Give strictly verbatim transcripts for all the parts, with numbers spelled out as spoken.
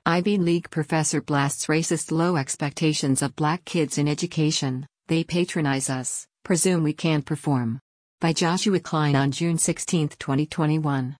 Ivy League professor blasts racist low expectations of black kids in education. They patronize us, presume we can't perform. By Joshua Klein on June sixteenth, twenty twenty-one.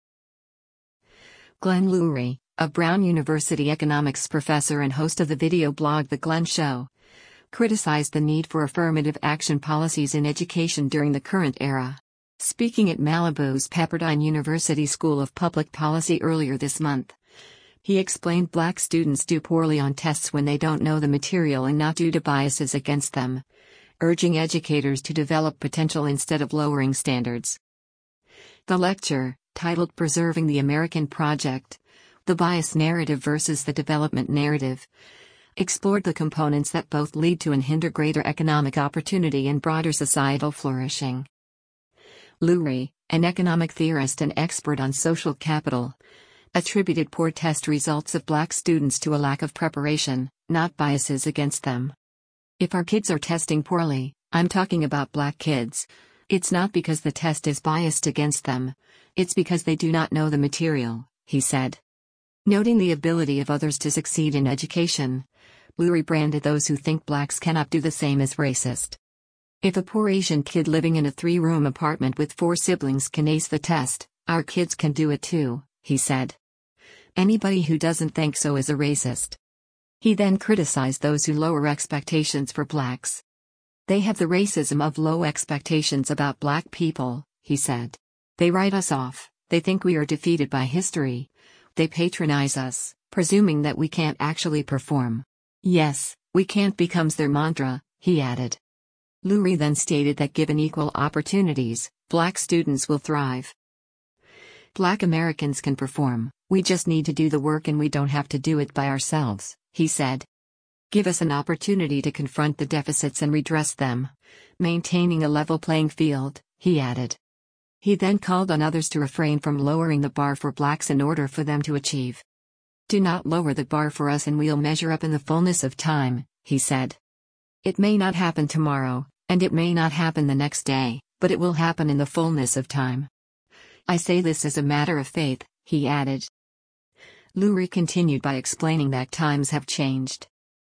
Glenn Loury, a Brown University economics professor and host of the video blog The Glenn Show, criticized the need for affirmative action policies in education during the current era. Speaking at Malibu's Pepperdine University School of Public Policy earlier this month, he explained black students do poorly on tests when they don't know the material and not due to biases against them, urging educators to develop potential instead of lowering standards. The lecture, titled Preserving the American Project: The Bias Narrative versus the Development Narrative, explored the components that both lead to and hinder greater economic opportunity and broader societal flourishing. Loury, an economic theorist and expert on social capital, attributed poor test results of black students to a lack of preparation, not biases against them. If our kids are testing poorly, I'm talking about black kids, it's not because the test is biased against them, it's because they do not know the material, he said. Noting the ability of others to succeed in education, Loury branded those who think blacks cannot do the same as racist. If a poor Asian kid living in a three-room apartment with four siblings can ace the test, our kids can do it too, he said. Anybody who doesn't think so is a racist. He then criticized those who lower expectations for blacks. They have the racism of low expectations about black people, he said. They write us off, they think we are defeated by history. They patronize us, presuming that we can't actually perform. Yes, we can't becomes their mantra, he added. Loury then stated that given equal opportunities, black students will thrive. Black Americans can perform, we just need to do the work and we don't have to do it by ourselves, he said. Give us an opportunity to confront the deficits and redress them, maintaining a level playing field, he added. He then called on others to refrain from lowering the bar for blacks in order for them to achieve. Do not lower the bar for us and we'll measure up in the fullness of time, he said. It may not happen tomorrow, and it may not happen the next day, but it will happen in the fullness of time. I say this as a matter of faith, he added. Loury continued by explaining that times have changed.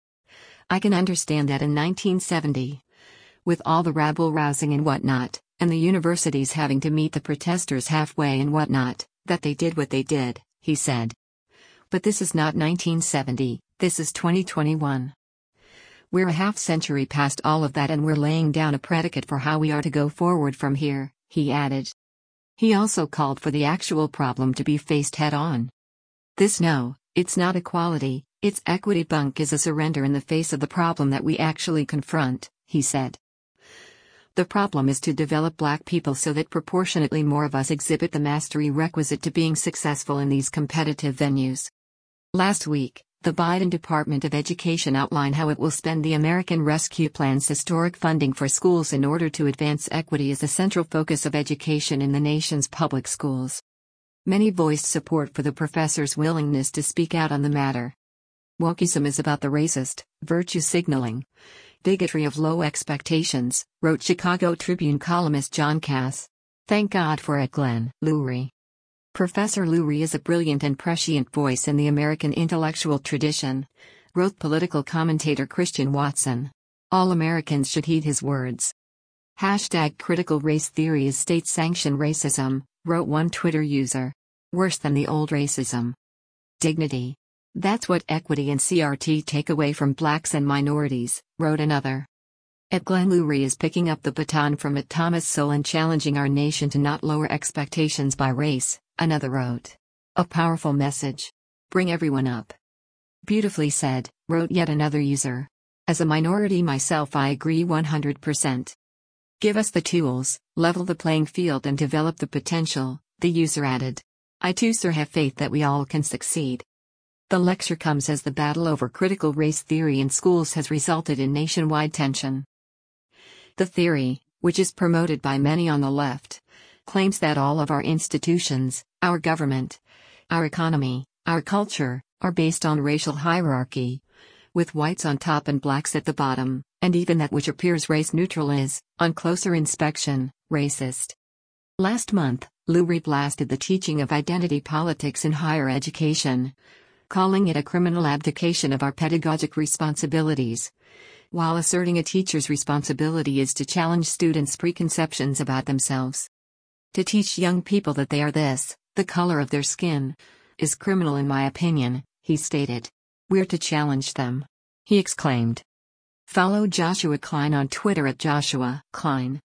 I can understand that in nineteen seventy, with all the rabble-rousing and whatnot, and the universities having to meet the protesters halfway and whatnot, that they did what they did, he said. But this is not nineteen seventy, this is twenty twenty-one. We're a half century past all of that and we're laying down a predicate for how we are to go forward from here, he added. He also called for the actual problem to be faced head-on. This no, it's not equality, it's equity bunk is a surrender in the face of the problem that we actually confront, he said. The problem is to develop black people so that proportionately more of us exhibit the mastery requisite to being successful in these competitive venues. Last week, the Biden Department of Education outlined how it will spend the American Rescue Plan's historic funding for schools in order to advance equity as a central focus of education in the nation's public schools. Many voiced support for the professor's willingness to speak out on the matter. Wokeism is about the racist, virtue signaling, bigotry of low expectations, wrote Chicago Tribune columnist John Cass. Thank God for it, Glenn Loury. Professor Loury is a brilliant and prescient voice in the American intellectual tradition, wrote political commentator Christian Watson. All Americans should heed his words. Hashtag critical race theory is state-sanctioned racism, wrote one Twitter user. Worse than the old racism. Dignity. That's what equity and C R T take away from blacks and minorities, wrote another. At Glenn Loury is picking up the baton from at Thomas Sowell and challenging our nation to not lower expectations by race, another wrote. A powerful message. Bring everyone up. Beautifully said, wrote yet another user. As a minority myself, I agree one hundred percent. Give us the tools, level the playing field and develop the potential, the user added. I too, sir, have faith that we all can succeed. The lecture comes as the battle over critical race theory in schools has resulted in nationwide tension. The theory, which is promoted by many on the left, claims that all of our institutions, our government, our economy, our culture, are based on racial hierarchy, with whites on top and blacks at the bottom, and even that which appears race-neutral is, on closer inspection, racist. Last month, Loury blasted the teaching of identity politics in higher education, calling it a criminal abdication of our pedagogic responsibilities, while asserting a teacher's responsibility is to challenge students' preconceptions about themselves. To teach young people that they are this, the color of their skin, is criminal in my opinion, he stated. We're to challenge them, he exclaimed. Follow Joshua Klein on Twitter at Joshua Klein.